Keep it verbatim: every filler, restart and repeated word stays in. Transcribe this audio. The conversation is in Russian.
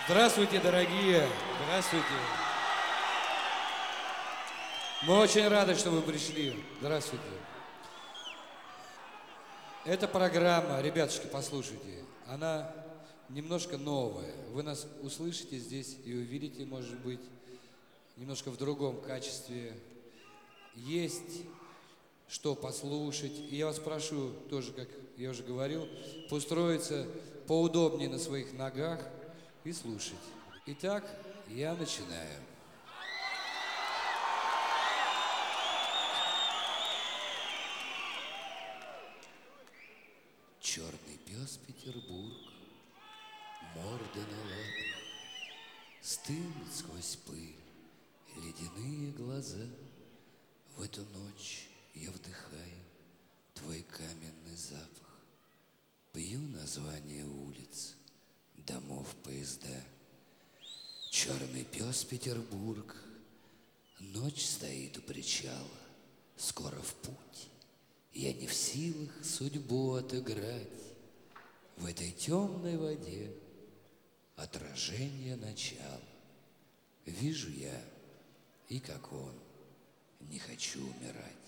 Здравствуйте, дорогие! Здравствуйте! Мы очень рады, что вы пришли. Здравствуйте. Эта программа, ребятушки, послушайте, она немножко новая. Вы нас услышите здесь и увидите, может быть, немножко в другом качестве. Есть что послушать. И я вас прошу, тоже, как я уже говорил, устроиться поудобнее на своих ногах и слушать. Итак, я начинаю. Черный пес Петербург, морда на лапах, стынут сквозь пыль ледяные глаза. В эту ночь я вдыхаю твой каменный запах, пью название улиц, домов, поезда. Черный пес Петербург, ночь стоит у причала, скоро в путь. Я не в силах судьбу отыграть. В этой темной воде отражение начала. Вижу я, и как он, не хочу умирать.